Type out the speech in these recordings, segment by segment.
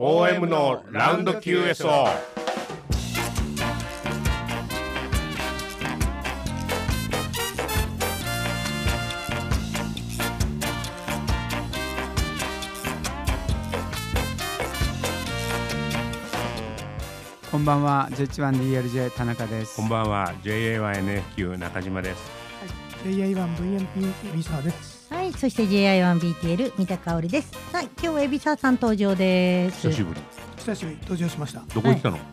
OM のラウンド QSO。 こんばんは J1DLJ 田中です。 こんばんは JA1NFQ 中島です。 JA1VMP 海沢です。 はい、そして JI1BTL 三田香織です。はい、今日は海老沢さん登場です。 久しぶり登場しました。 どこ行ったの、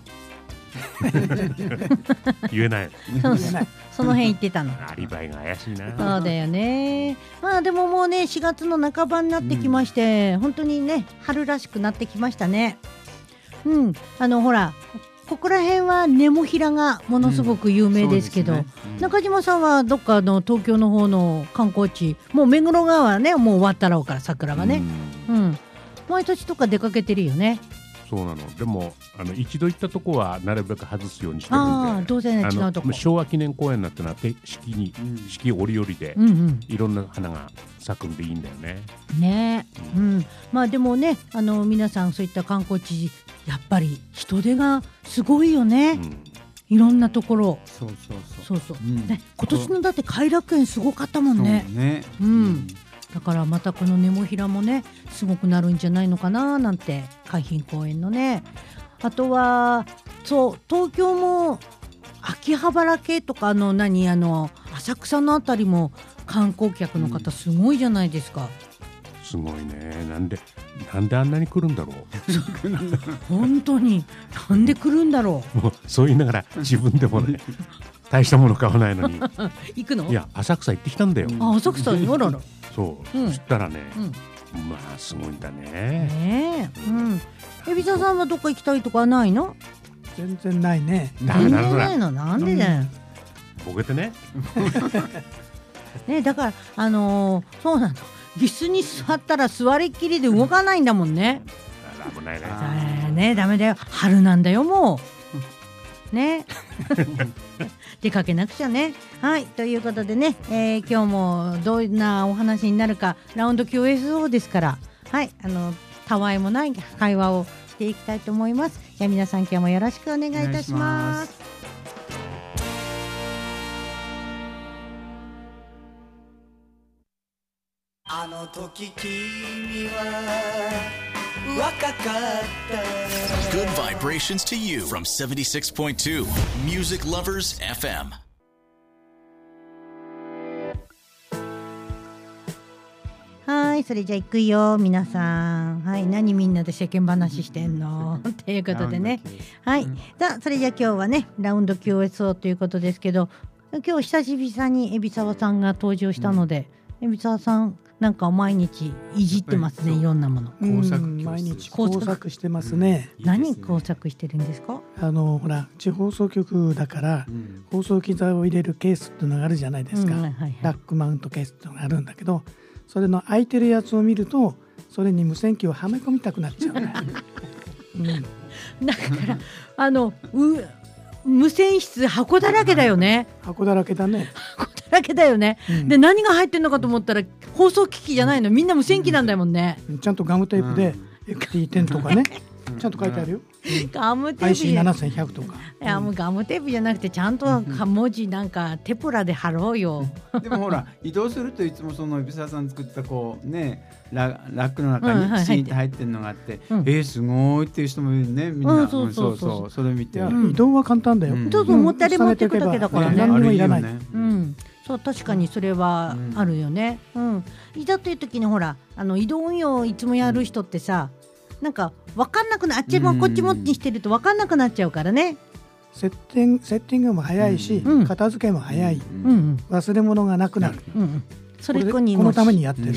言えない。 その辺行ってたの。 アリバイが怪しいな。 そうだよね。まあでももうね4月の半ばになってきまして、本当にね春らしくなってきましたね。ほらここら辺はネモフィラがものすごく有名ですけど、中島さんはどっかの東京の方の観光地、もう目黒川はねもう終わったろうから桜がね、毎年とか出かけてるよね。 そうなの。でも一度行ったとこはなるべく外すようにしてるんで、 どうせね違うとこ昭和記念公園なんてのは四季折々で、いろんな花が咲くんでいいんだよね。 まあでもね皆さんそういった観光地やっぱり人手がすごいよね、いろんなところ。そうね、今年のだって偕楽園すごかったもんね。だからまたこのネモフィラもねすごくなるんじゃないのかななんて、海浜公園のね。あとはそう東京も秋葉原系とか浅草のあたりも観光客の方すごいじゃないですか。 すごいね。なんであんなに来るんだろう。 本当になんで来るんだろう。 もうそう言いながら自分でもね大したもの買わないのに行くの。 いや浅草行ってきたんだよ。 浅草にあらら。 そしたらね、まあすごいんだね。 海老沢さんはどっか行きたいとかないの？ 全然ないね。 全然ないの。なんでだよ。 ボケてね。 ね、だからそうなの。椅子に座ったら座りっきりで動かないんだもんね。 危ないね。ダメだよ。春なんだよもう。ね。出かけなくちゃね。はい、ということでね、今日もどんなお話になるか、ラウンド QSO ですから、はい、たわいもない会話をしていきたいと思います。じゃあ皆さん今日もよろしくお願いいたします。 あの時君は若かった。 Good vibrations to you from 76.2 Music Lovers FM。 はい、それじゃあ行くよ皆さん。はい、何みんなで世間話してんのということでね。はい、さあそれじゃあ今日はねラウンド QSO ということですけど、今日久しぶりに海老沢さんが登場したので、海老沢さんなんか毎日いじってますね、いろんなもの。 毎日工作してますね。 何工作してるんですか？ ほら地方放送局だから、放送機材を入れるケースっていうのがあるじゃないですか。ラックマウントケースっていうのがあるんだけど、それの空いてるやつを見るとそれに無線機をはめ込みたくなっちゃうね。 だから無線室箱だらけだよね。 箱だらけだね。 箱だらけだよね。で何が入ってるのかと思ったら放送機器じゃないの、みんな無線機なんだもんね。 ちゃんとガムテープで FT10 とかね、ちゃんと書いてあるよ。 ガムテープ IC7100 とか。 いやもうガムテープじゃなくてちゃんと文字なんかテプラで貼ろうよ。 でもほら移動するといつもその海老沢さん作ったこうねラックの中にシーンって入ってるのがあって、すごいっていう人もいるね、みんな。そうそれ見て。 移動は簡単だよ。 どうぞ持って持っていくだけだからね。 何にもいらない。 そう確かにそれはあるよね。いざという時にほら移動運用をいつもやる人ってさ、なんか分かんなくなっちゃう、こっちもにしてると分かんなくなっちゃうからね。 セッティングも早いし、片付けも早い、忘れ物がなくなる、 それこのためにやってる。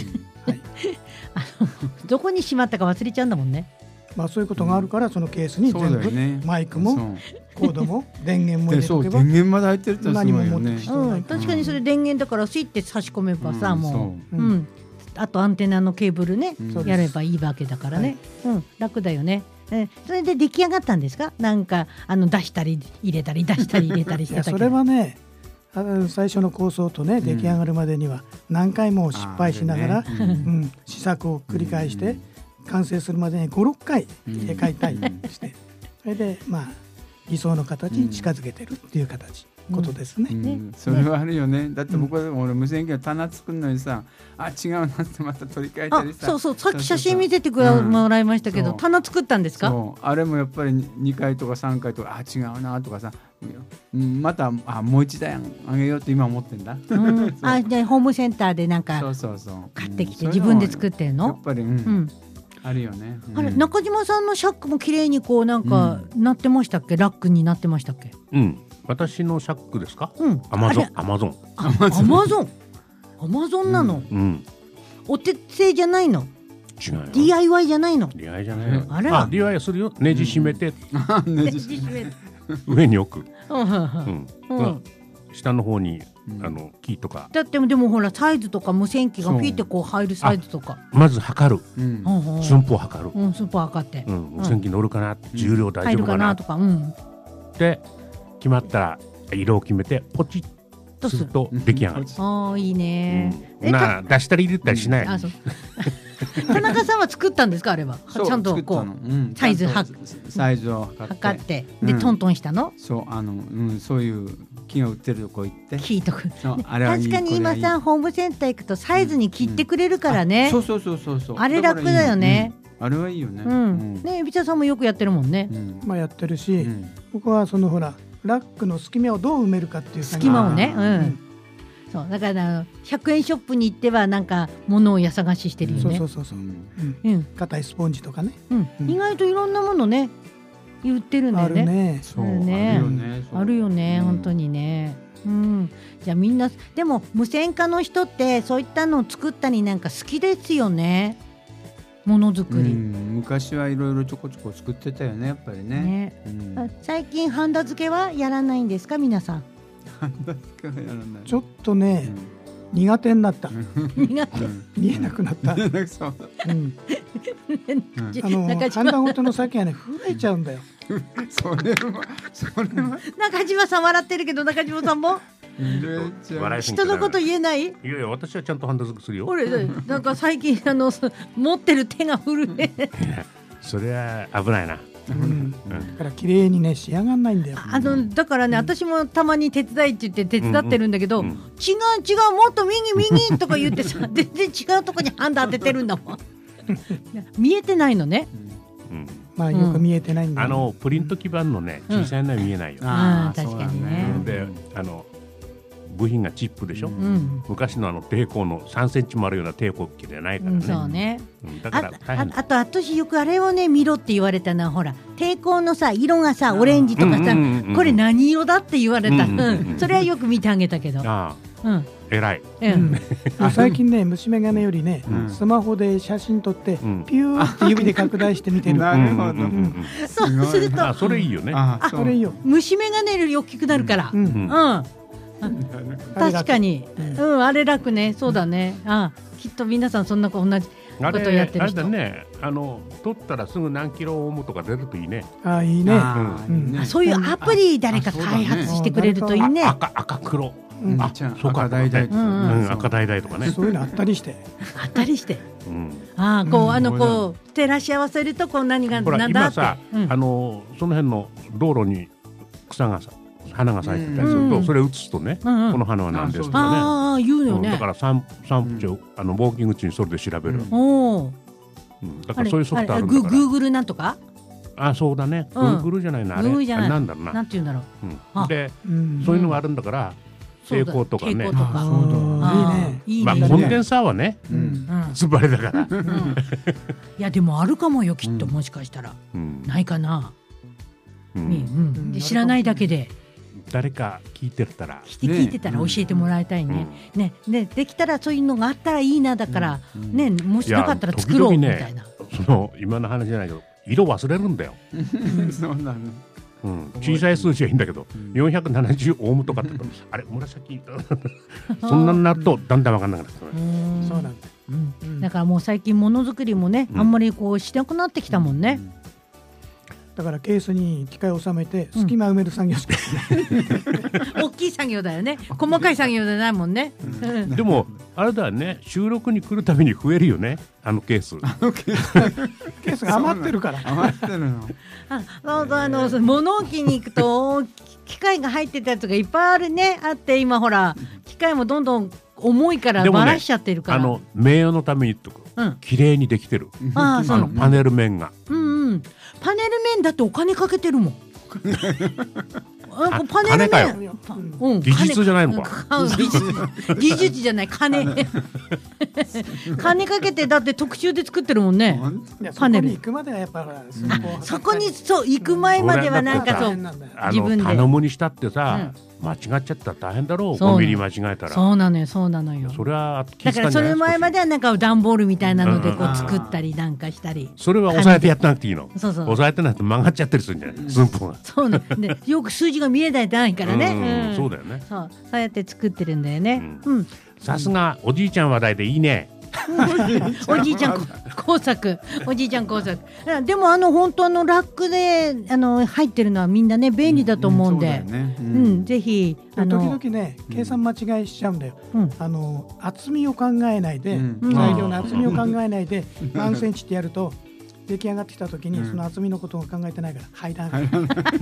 どこにしまったか忘れちゃうんだもんね。 そういうことがあるから、そのケースに全部、マイクもコードも電源も入れとけば、 電源まで入ってると何も持ってきてない。 確かにそれ電源だからスイッて差し込めばさ、もうあとアンテナのケーブルね、やればいいわけだからね。楽だよね。それで出来上がったんですか？なんか出したり入れたり出したり入れたりしてたけど。 それはね、最初の構想とね出来上がるまでには何回も失敗しながら、試作を繰り返して完成するまでに 5,6 回絵描いたりしてそれで理想の形に近づけてるっていうことですね。 それはあるよね。だって僕は俺無線機の棚作るのにさ違うなってまた取り替えたりさ。 そうさっき写真見せてもらいましたけど、棚作ったんですか？ そうあれもやっぱり2回とか3回とか違うなとかさ、またもう1台あげようって今思ってんだ。 じゃあホームセンターでなんか買ってきて自分で作ってるの？ やっぱりあるよね。 あれ中島さんのシャックも綺麗にこうなんかなってましたっけ？ラックになってましたっけ？ 私のシャックですか？アマゾンなの？お手製じゃないの？ 違う。 DIY じゃないの ？DIY じゃないの。DIY するよ。ネジ締めて上に置く。下の方にキーとか。 だってでもほらサイズとか無線機がピーってこう入るサイズとか。 まず測る。寸法測る。 寸法測って。 無線機乗るかな。重量大丈夫かなとか。で決まったら色を決めてポチッとすると出来上がる。 いいね。 出したり入れたりしない。 田中さんは作ったんですかあれは？ちゃんとこうサイズを測ってでトントンしたの？ そうそういう木が売ってるとこ行って木とか。確かに今さホームセンター行くとサイズに切ってくれるからね。 そうあれ楽だよね。 あれはいいよね。 ねビチャさんもよくやってるもんね。 やってるし、僕はそのほらラックの隙間をどう埋めるかっていう隙間をね。そうだから100円ショップに行ってはなんか物をや探ししてるよね。 そう硬いスポンジとかね。 意外といろんなものね売ってるんだよね。あるよね本当にね。じゃあみんなでも無線化の人ってそういったのを作ったりなんか好きですよね。ものづくり、 昔はいろいろちょこちょこ作ってたよねやっぱりね。 最近ハンダ付けはやらないんですか皆さん？ ちょっとね、苦手になった。見えなくなった。ハンダごとの先はね震えちゃうんだよ。 それは中島さん笑ってるけど中島さんも人のこと言えない？いや私はちゃんとハンダ付けするよ。 なんか最近持ってる手が震えそれは危ないな。 だから綺麗にね仕上がんないんだよ。 だからね私もたまに手伝いって言って手伝ってるんだけど、違うもっと右とか言ってさ全然違うとこにハンダ当ててるんだもん見えてないのね。 よく見えてないんだよ。 プリント基板のね小さいのは見えないよ。 確かにね。 で部品がチップでしょ。昔の抵抗の3センチもあるような抵抗機じゃないからね。 そうね。 だから大変。 あと私よくあれをね見ろって言われたのはほら抵抗のさ色がさオレンジとかさこれ何色だって言われた。それはよく見てあげたけど。 偉い。 最近ね虫眼鏡よりねスマホで写真撮ってピューって指で拡大して見てる。 なるほど。 そうするとそれいいよね。 それいいよ。 虫眼鏡より大きくなるから。確かにあれ楽ね。そうだね。きっと皆さんそんな同じことやってる人。 あれだね取ったらすぐ何キロオームとか出るといいね。 いいね。 そういうアプリ誰か開発してくれるといいね。 赤黒。 赤橙とかね。 そういうのあったりして。 こう照らし合わせるとこう何がなんだって。 今さその辺の道路に草がさ花が咲いてたりするとそれ写すとねこの花は何ですとかね。 言うよね。 だから散歩中ウォーキング中にそれで調べる。だからそういうソフトあるんだから。 グーグルなんとか。 そうだね。グーグルじゃないなあれ。なんだろうな。 なんて言うんだろう。でそういうのがあるんだから抵抗とかね。 いいね。コンデンサーはねつばれだから。 いやでもあるかもよきっともしかしたらないかな。知らないだけで。 誰か聞いてたら教えてもらいたいね。できたらそういうのがあったらいいな。だからねもしなかったら作ろうみたいな。 今の話じゃないけど色忘れるんだよ。 そうなの。 小さい数字はいいんだけど470オームとかってあれ紫そんなになるとだんだん分かんなくなってくる。 そうなんだ。 だからもう最近ものづくりもねあんまりこうしなくなってきたもんね。 だからケースに機械を収めて隙間埋める作業しか大きい作業だよね。細かい作業じゃないもんね。 でもあれだね、収録に来るたびに増えるよね、あのケース。 ケースが余ってるから。 余ってるの。 物置に行くと機械が入ってたやつがいっぱいあるね、あって、今ほら機械もどんどん重いからばらしちゃってるから、 ね、名誉のために言っとく、綺麗にできてる。パネル面が、 パネル面だってお金かけてるもん。 パネル面、技術じゃないのか。 技術じゃない、金金かけて、だって特注で作ってるもんね。 パネル行くまではやっぱそこにそう行く前まではなんかそう自分で頼むにしたってさ、間違っちゃったら大変だろう。5ミリ間違えたら。 そうなのよ、そうなのよ。 それはだからそれ前まではなんか段ボールみたいなのでこう作ったりなんかしたり、 それは押さえてやってなくていいの。押さえてないと曲がっちゃったりするんじゃない、寸法が。 そうなんで、よく数字が見えないからね。 そうだよね。 そうやって作ってるんだよね。 さすがおじいちゃん話題でいいね。 おじいちゃん工作、おじいちゃん工作。でも本当ラックで入ってるのはみんなね便利だと思うんで、ぜひ時々ね計算間違いしちゃうんだよ。厚みを考えないで、材料の厚みを考えないで何センチってやると出来上がってきた時にその厚みのことを考えてないから入らない。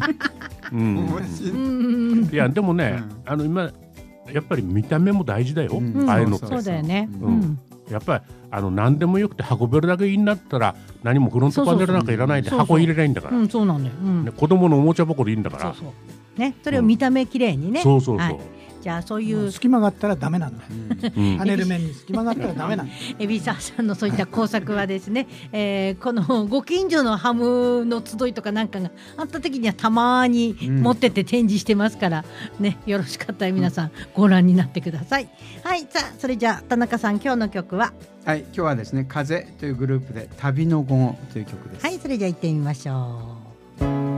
いやでもね、今やっぱり見た目も大事だよ。ああいうのって。 そうだよね。 やっぱり何でもよくて運べるだけいいんだったら何もフロントパネルなんかいらないで箱入れないんだから。 そうなんだよ。 子供のおもちゃ箱でいいんだから。 ね、それを見た目きれいにね。 そう。 じゃあそういう隙間があったらダメなんだ。パネル面に隙間があったらダメなんだ。 海老沢さんのそういった工作はですね、このご近所のハムの集いとかなんかがあった時にはたまに持ってって展示してますからね、よろしかったら皆さんご覧になってください。はい、さあそれじゃあ田中さん、今日の曲は？ はい、今日はですね、風というグループで旅の午後という曲です。 はい、それじゃあ行ってみましょう。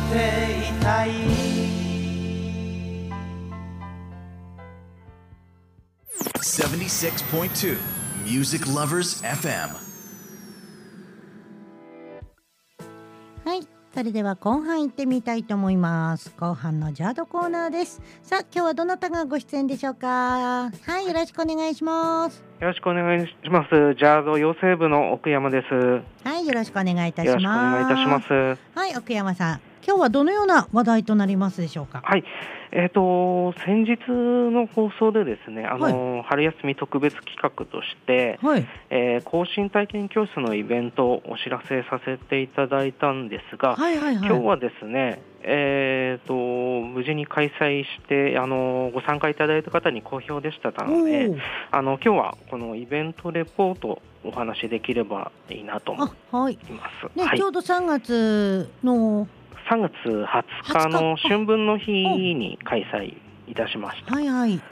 ていたい 76.2 Music Lovers FM。 はい、それでは後半行ってみたいと思います。後半のジャードコーナーです。さあ、今日はどなたがご出演でしょうか。はい、よろしくお願いします。 よろしくお願いします。ジャード養成部の奥山です。 はい、よろしくお願いいたします。 よろしくお願いいたします。 はい、奥山さん、今日はどのような話題となりますでしょうか。 はい、先日の放送でですね、春休み特別企画として、更新体験教室のイベントをお知らせさせていただいたんですが、今日はですね、無事に開催してご参加いただいた方に好評でしたので、今日はこのイベントレポートをお話しできればいいなと思います。 ちょうど3月の 3月20日の春分の日に開催いたしました。こ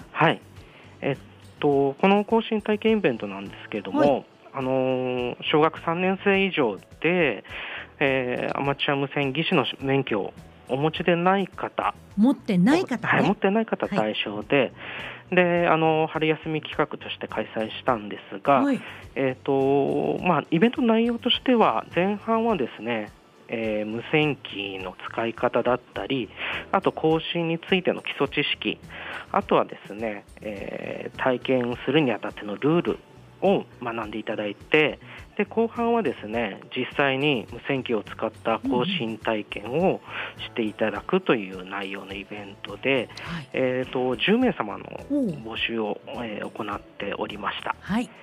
の更新体験イベントなんですけれども、小学3年生以上で、アマチュア無線技師の免許をお持ちでない方、 持ってない方対象で、春休み企画として開催したんですが、イベントの内容としては前半はですね、無線機の使い方だったり、あと更新についての基礎知識、あとはですね、体験するにあたってのルールを学んでいただいて、で後半はですね、実際に無線機を使った更新体験をしていただくという内容のイベントで、10名様の募集を、行っておりました。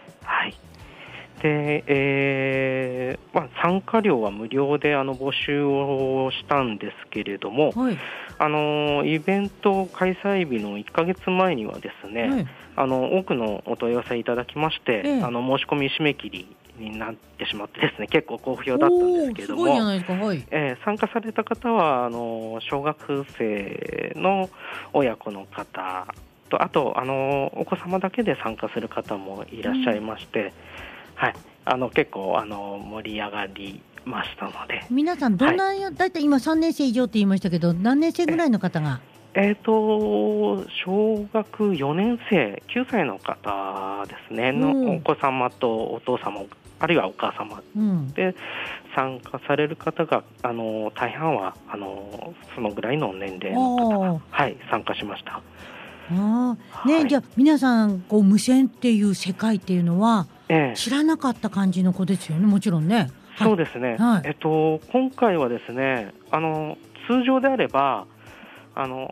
で参加料は無料で募集をしたんですけれども、イベント開催日の1ヶ月前にはですね、多くのお問い合わせいただきまして、申し込み締め切りになってしまってですね、結構好評だったんですけれども、参加された方は小学生の親子の方と、あとお子様だけで参加する方もいらっしゃいまして、結構盛り上がりましたので、 皆さんどんな、だいたい今3年生以上って言いましたけど、何年生ぐらいの方が？ 小学4年生9歳の方ですね、のお子様とお父様、あるいはお母様で参加される方が大半はそのぐらいの年齢の方が、参加しました。 じゃあ皆さん無線っていう世界っていうのは知らなかった感じの子ですよね、もちろんね。 そうですね、今回はですね、通常であればアマ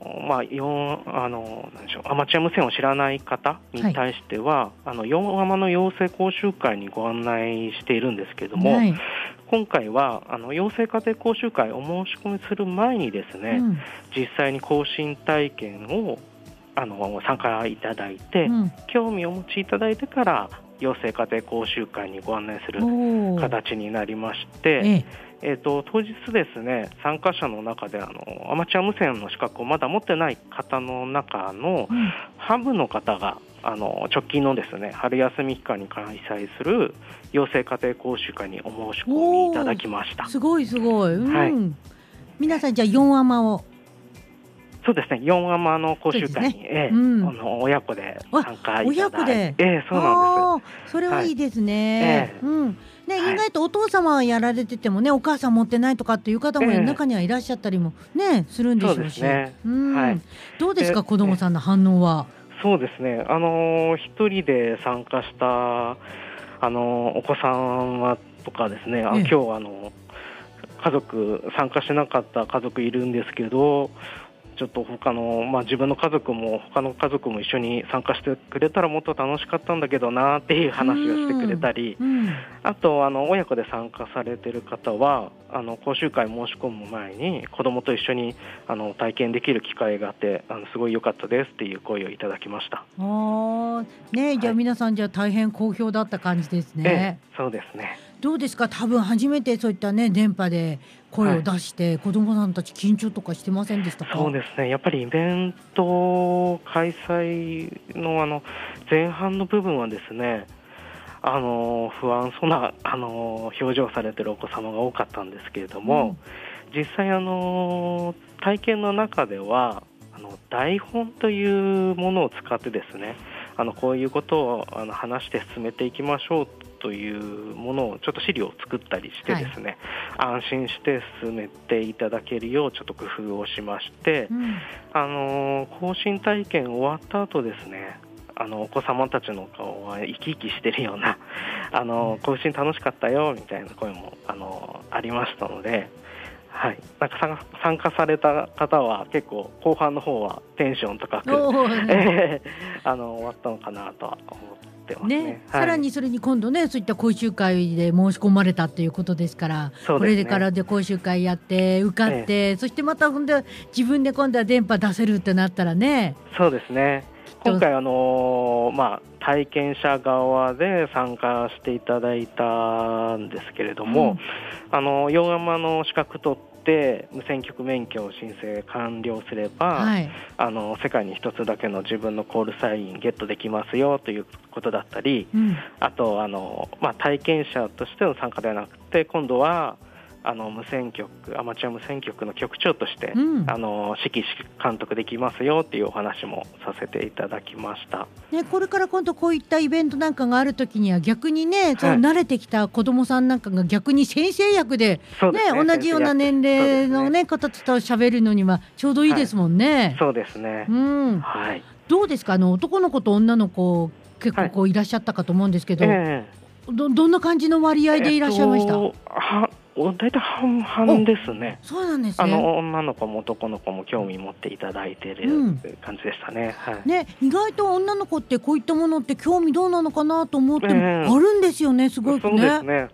チュア無線を知らない方に対しては、4アマの養成講習会にご案内しているんですけれども、今回は養成家庭講習会お申し込みする前にですね、実際に更新体験を参加いただいて、興味をお持ちいただいてから養成家庭講習会にご案内する形になりまして、当日ですね、参加者の中でアマチュア無線の資格をまだ持ってない方の中の半分の方が直近のですね、春休み期間に開催する養成家庭講習会にお申し込みいただきました。 すごい、皆さんじゃあ4アマを。 そうですね、4アマの講習会に、親子で参加いただいて、そうなんです。 それはいいですね。意外とお父様はやられててもね、お母さん持ってないとかっていう方も中にはいらっしゃったりもね、するんでしょうし、どうですか、子どもさんの反応は。 そうですね、一人で参加したお子さんはとかですね、今日家族参加しなかった家族いるんですけど、ちょっと他の、自分の家族も他の家族も一緒に参加してくれたらもっと楽しかったんだけどなっていう話をしてくれたり、あと親子で参加されている方は講習会申し込む前に子どもと一緒に体験できる機会があってすごい良かったですっていう声をいただきました。 じゃあ皆さんじゃあ大変好評だった感じですね。 そうですね。 どうですか、多分初めてそういったね電波で声を出して、子どもさんたち緊張とかしてませんでしたか？ そうですね、やっぱりイベント開催の前半の部分はですね、不安そうな表情されてるお子様が多かったんですけれども、 実際体験の中では台本というものを使ってですね、こういうことを話して進めていきましょうというものをちょっと資料を作ったりしてですね、安心して進めていただけるようちょっと工夫をしまして、更新体験終わった後ですね、お子様たちの顔は生き生きしてるような更新楽しかったよみたいな声もありましたので、はい、なんか参加された方は結構後半の方はテンション高く終わったのかなとは思ってますね。 さらにそれに今度ね、そういった講習会で申し込まれたということですから、これからで講習会やって受かって、そしてまたほんで自分で今度は電波出せるってなったらね。 そうですね。今回体験者側で参加していただいたんですけれども、洋釜の資格取って無線局免許を申請完了すれば、世界に一つだけの自分のコールサインゲットできますよということだったり、あと体験者としての参加ではなくて、今度は無線局、アマチュア無線局の局長として、指揮監督できますよっていうお話もさせていただきました、 これから今度こういったイベントなんかがあるときには逆にね、その慣れてきた子どもさんなんかが逆に先生役で、同じような年齢の、方と喋るのにはちょうどいいですもんね。 そうですね、 どうですか、男の子と女の子結構こういらっしゃったかと思うんですけど、どんな感じの割合でいらっしゃいました？ 大体半々ですね。 そうなんですね。 女の子も男の子も興味持っていただいている感じでしたね。 意外と女の子ってこういったものって興味どうなのかなと思ってもあるんですよね、すごくね。 そうですね。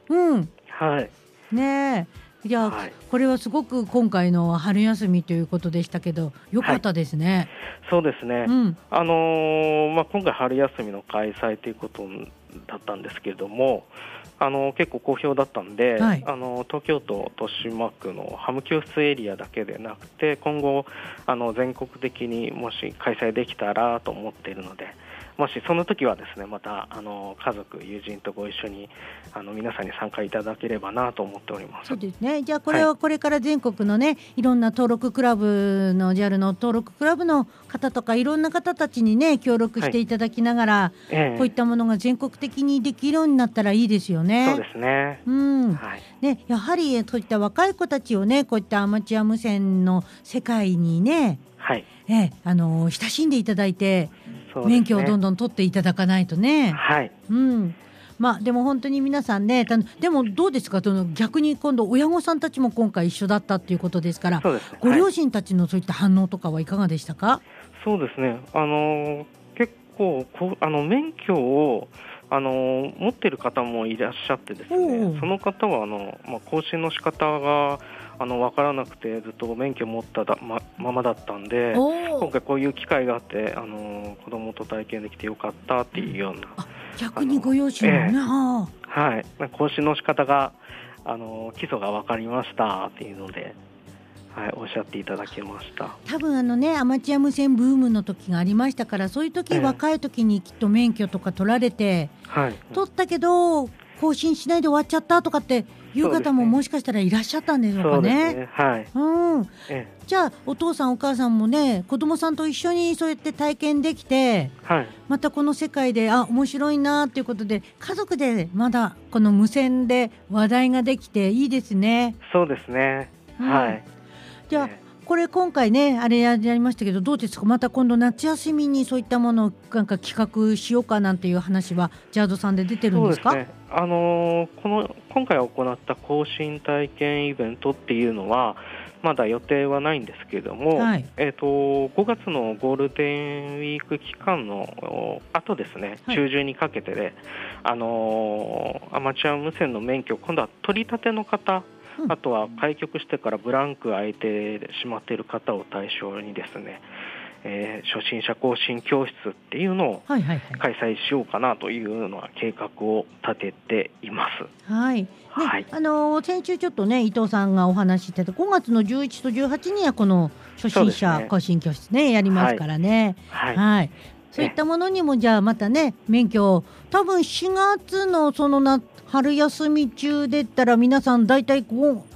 いや、これはすごく今回の春休みということでしたけど、良かったですね。 そうですね。今回春休みの開催ということだったんですけれども、結構好評だったんで、東京都豊島区のハム教室エリアだけでなくて、今後全国的にもし開催できたらと思っているので、もしその時はですね、また家族友人とご一緒に皆さんに参加いただければなと思っております。 そうですね。じゃあこれはこれから全国のね、いろんな登録クラブの JAL の登録クラブの方とかいろんな方たちにね協力していただきながら、こういったものが全国的にできるようになったらいいですよね。 そうですね。 やはりそういった若い子たちをね、こういったアマチュア無線の世界にね、親しんでいただいて、免許をどんどん取っていただかないとね。でも本当に皆さんね、でもどうですか、逆に今度親御さんたちも今回一緒だったっていうことですから、ご両親たちのそういった反応とかはいかがでしたか？ そうですね、結構免許を持っている方もいらっしゃってですね、その方は更新の仕方が分からなくてずっと免許を持ったままだったんで、今回こういう機会があって子供と体験できてよかったっていうような、 逆にご両親もね、 更新の仕方が基礎が分かりましたっていうので、おっしゃっていただきました。 多分アマチュア無線ブームの時がありましたから、そういう時、若い時にきっと免許とか取られて、取ったけど更新しないで終わっちゃったとかっていう方ももしかしたらいらっしゃったんでしょうかね。じゃあお父さんお母さんもね、子供さんと一緒にそうやって体験できて、またこの世界で面白いなということで、家族でまだこの無線で話題ができていいですね。 そうですね。 じゃあこれ今回ねあれやりましたけど、どうですか、また今度夏休みにそういったものをなんか企画しようかなんていう話はジャードさんで出てるんですか？ そうですね、今回行った更新体験イベントっていうのはまだ予定はないんですけれども、5月のゴールデンウィーク期間の後ですね、中旬にかけてで、アマチュア無線の免許、今度は取り立ての方、あとは開局してからブランク空いてしまっている方を対象にですね、初心者更新教室っていうのを開催しようかなというのは計画を立てています。 先週ちょっとね伊藤さんがお話ししてた5月の11と18にはこの初心者更新教室ねやりますからね。そういったものにもじゃあまたね免許を多分4月のその春休み中でったら皆さんだいたい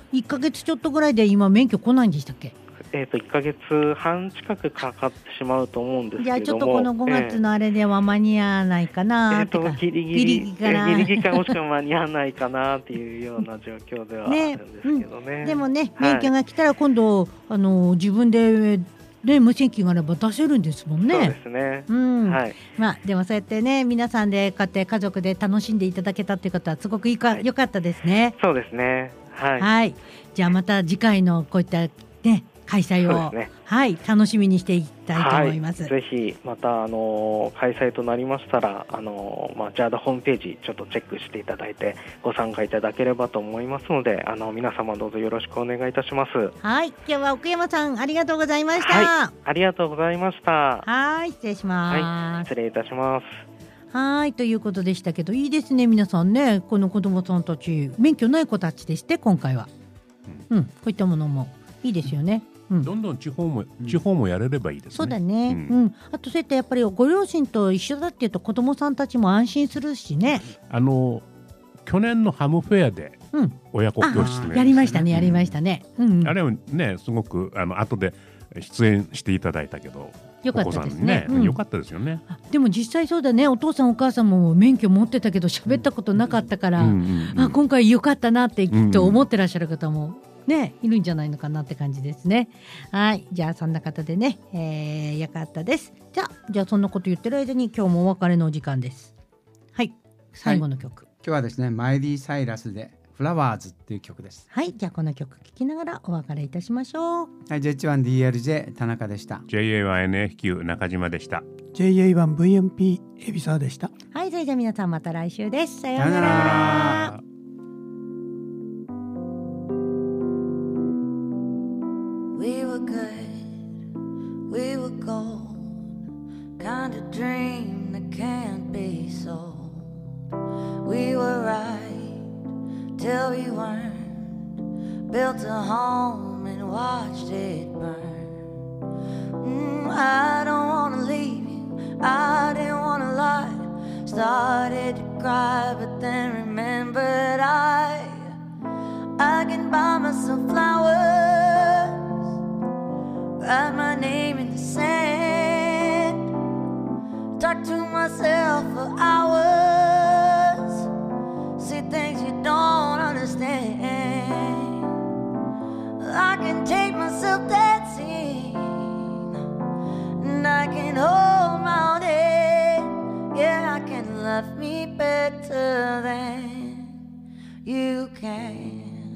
1ヶ月ちょっとぐらいで今免許来ないんでしたっけ 1ヶ月半近くかかってしまうと思うんですけれども、 じゃあちょっとこの5月のあれでは間に合わないかなってか、 ギリギリかもしくは間に合わないかなっていうような状況ではあるんですけどね。 でもね、免許が来たら今度自分で無線機があれば出せるんですもんね。 そうですね。はい。 でもそうやってね、皆さんでこうやって家族で楽しんでいただけたということはすごく良かったですね。 そうですね。はい。 はい。じゃあまた次回のこういったね開催を、はい、楽しみにしていきたいと思います。 ぜひまた開催となりましたらJAD ホームページちょっとチェックしていただいてご参加いただければと思いますので皆様どうぞよろしくお願いいたします。 はい、今日は奥山さんありがとうございました。 はい、ありがとうございました。 はい、失礼します。 はい、失礼いたします。 はいということでしたけど、いいですね皆さんね、この子どもさんたち免許ない子たちでして今回は、こういったものもいいですよね。 どんどん地方もやれればいいですね。 そうだね。あとそうやってやっぱりご両親と一緒だっていうと子どもさんたちも安心するしね。 去年のハムフェアで親子教室、 やりましたね、やりましたね。 あれはねすごく後で出演していただいたけどよかったですね。 よかったですよね。 でも実際そうだね、お父さんお母さんも免許持ってたけど喋ったことなかったから、今回よかったなってきっと思ってらっしゃる方もね、いるんじゃないのかなって感じですね。はい、じゃあそんな方でね、よかったです。じゃあそんなこと言ってる間に今日もお別れのお時間です。はい、最後の曲、 今日はですねマイリー・サイラスでフラワーズっていう曲です。 はい、じゃあこの曲聴きながらお別れいたしましょう。 はい、JH1DLJ 田中でした。 JA1NFQ 中島でした。 JA1VMP 海老沢でした。 はい、それじゃあ皆さんまた来週です。さようなら。 We were good, we were gold, kind of dream that can't be sold. We were right till we weren't, built a home and watched it burn. I don't wanna leave you, I didn't wanna lie. Started to cry but then remembered I can buy myself flowers, write my name in the sand, talk to myself for hours, see things you don't understand. I can take myself dancing, and I can hold my own head. Yeah, I can love me better than you can.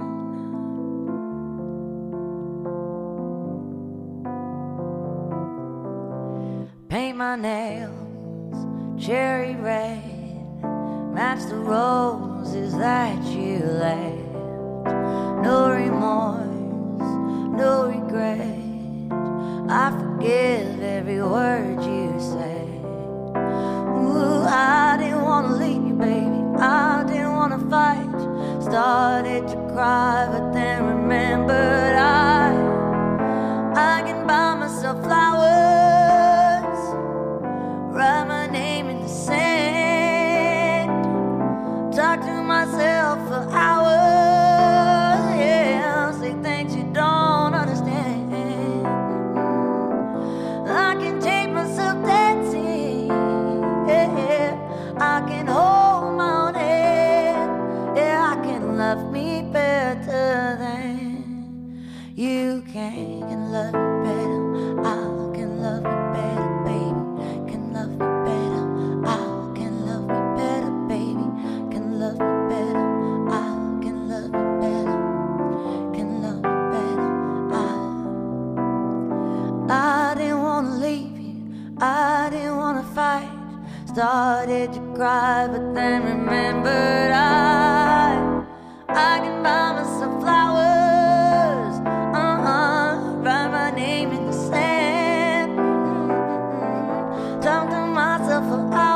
Paint my nails cherry red, match the roses that you left. No remorse, no regret, I forgive every word you said. Ooh, I didn't wanna leave you, baby, I didn't wanna fight. Started to cry but then remembered I can buy myself flowers, write my name in the sand, talk to myself for hours, yeah, say things you don't understand. I can take myself dancing, yeah, I can hold my own head, yeah, I can love me better than you can love me better, I can love me better, baby, can love me better, I can love me better, baby, can love me better, I can love me better, can love me better. I didn't wanna leave you, I didn't wanna fight. Started to cry but then remembered I can buy myself flowers, write my name in the sand, talk to myself for hours.